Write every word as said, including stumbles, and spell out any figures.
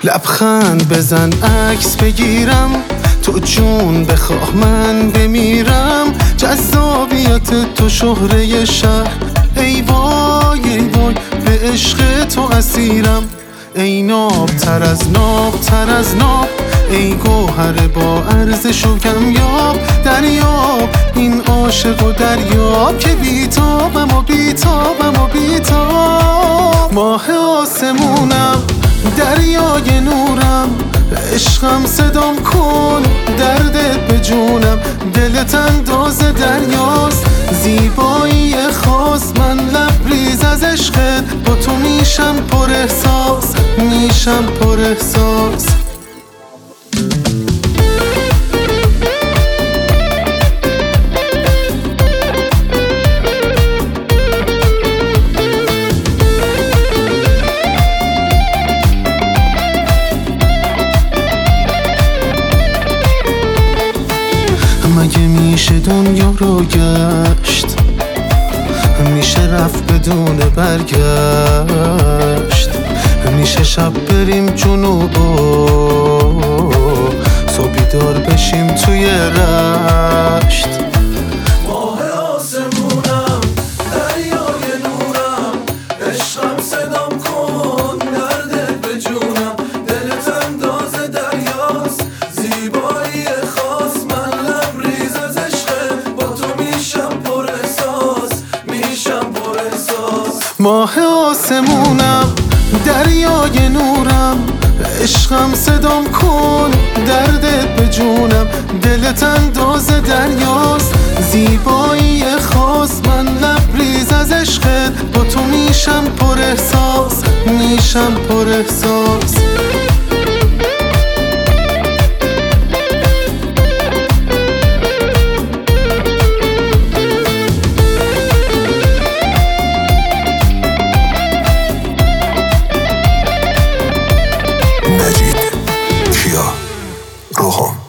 لبخند بزن عکس بگیرم، تو جون بخواه من بمیرم. جذابیت تو شهره شهر، ای وای ای وای به عشق تو اسیرم. ای ناب تر از ناب تر از ناب، ای گوهر با ارزش و کمیاب. دریاب این عاشق و دریاب که بیتابم و بیتابم و بیتاب. ماه آسمونم دریای نورم، عشقم صدام کن دردت به جونم. دلت انداز دریاست، زیبایی خاص. من لبریز از عشقت، با تو میشم پر احساس، میشم پر احساس. مگه میشه دنیا رو گشت، میشه رفت بدون برگشت. میشه شب بریم جنوب و صبح بیدار بشیم توی رشت. ماه آسمونم دریای نورم، عشقم صدام کن دردت به جونم. دلت انداز دریاست، زیبایی خاص. من لبریز از عشقت، با تو میشم پر احساس، میشم پر احساس. ماه آسمونم دریای نورم، عشقم صدام کن دردت به جونم. دلت انداز دریاست، زیبایی خاص. من لبریز از عشقت، با تو میشم پر احساس، میشم پر احساس. نجید کیا روحم